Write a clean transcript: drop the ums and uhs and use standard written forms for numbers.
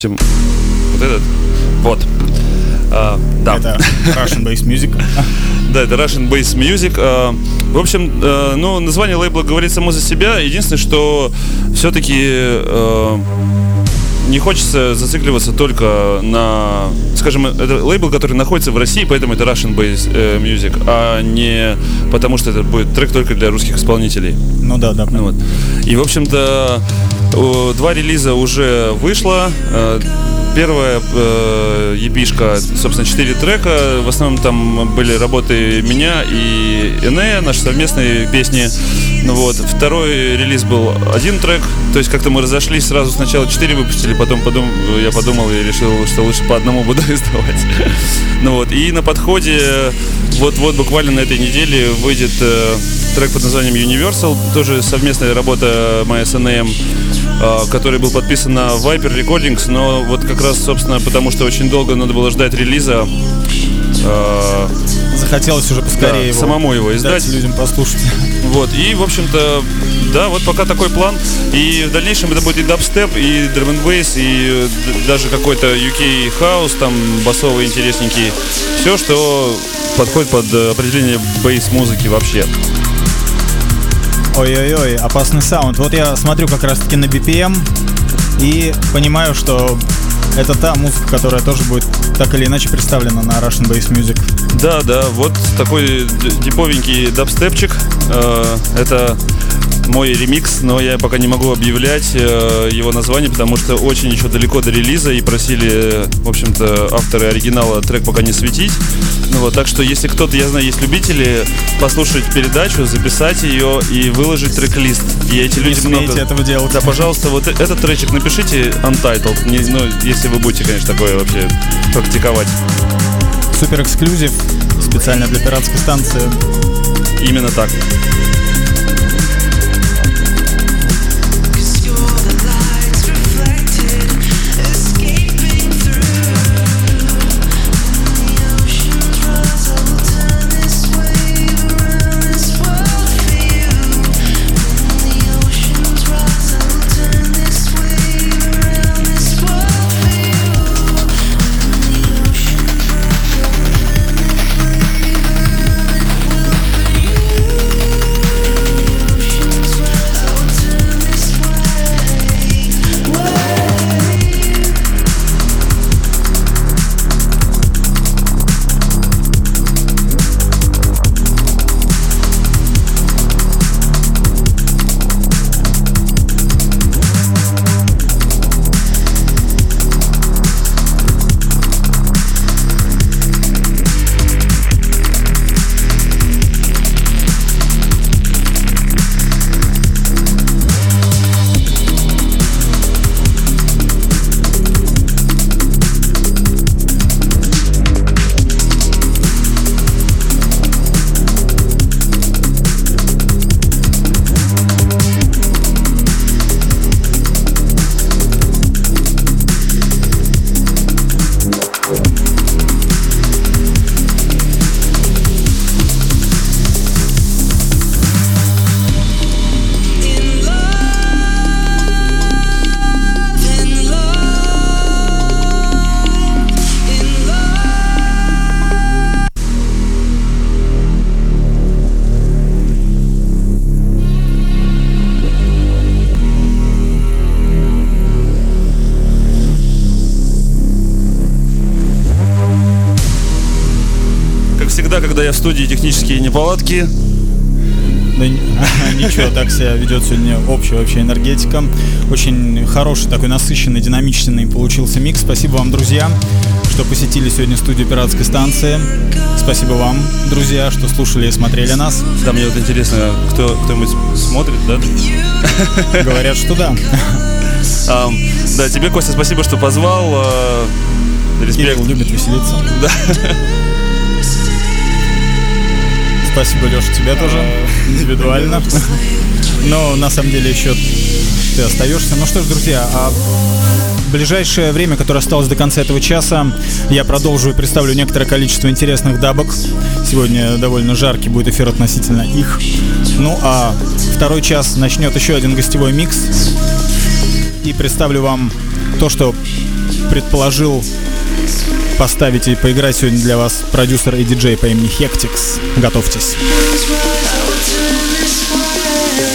Вот этот. Вот. Да. Это Russian Bass Music. Да, это Russian Bass Music. В общем, название лейбла говорит само за себя. Единственное, что все-таки не хочется зацикливаться только на, скажем, это лейбл, который находится в России, поэтому это Russian Bass Music, а не потому, что это будет трек только для русских исполнителей. Ну да. Вот. И, в общем-то, 2 релиза уже вышло. Первая EP-шка, собственно, 4 трека. В основном там были работы меня и Энея, наши совместные песни. Второй релиз был 1 трек. То есть как-то мы разошлись, сразу сначала 4 выпустили, потом я подумал и решил, что лучше по одному буду издавать. И на подходе вот буквально на этой неделе выйдет трек под названием Universal. Тоже совместная работа моя с Энеем, который был подписан на Viper Recordings, но вот как раз, собственно, потому что очень долго надо было ждать релиза. Захотелось уже поскорее его самому его издать, людям послушать. И, в общем-то, да, вот пока такой план. И в дальнейшем это будет и дабстеп, и драм н бейс, и даже какой-то UK хаус, там, басовый, интересненький. Все, что подходит под определение бейс-музыки вообще. Ой-ой-ой, опасный саунд. Вот я смотрю как раз-таки на BPM и понимаю, что это та музыка, которая тоже будет так или иначе представлена на Russian Bass Music. Да, вот такой диповенький дабстепчик. Это мой ремикс, но я пока не могу объявлять его название, потому что очень еще далеко до релиза, и просили, в общем-то, авторы оригинала трек пока не светить. Так что если кто-то, я знаю, есть любители послушать передачу, записать ее и выложить трек-лист. И эти люди много этого делать. Да, пожалуйста, вот этот тречик напишите Untitled, если вы будете, конечно, такое вообще практиковать. Супер эксклюзив, специально для пиратской станции. Именно так. Когда я в студии, технические неполадки. Да ничего, так себя ведет сегодня общая вообще энергетика. Очень хороший, такой насыщенный, динамичный получился микс. Спасибо вам, друзья, что посетили сегодня студию пиратской станции. Спасибо вам, друзья, что слушали и смотрели нас. Да, мне вот интересно, кто-нибудь смотрит, да? Говорят, что да. Да, тебе, Костя, спасибо, что позвал. Респект. Кирилл любит веселиться. Да. Спасибо, Леша, тебе тоже индивидуально. Но на самом деле еще ты остаешься. Ну что ж, друзья, в ближайшее время, которое осталось до конца этого часа, я продолжу и представлю некоторое количество интересных дабок. Сегодня довольно жаркий будет эфир относительно их. Ну а второй час начнет еще один гостевой микс. И представлю вам то, что предположил поставить и поиграть сегодня для вас продюсер и диджей по имени Hectix. Готовьтесь. Knows what I will turn this way.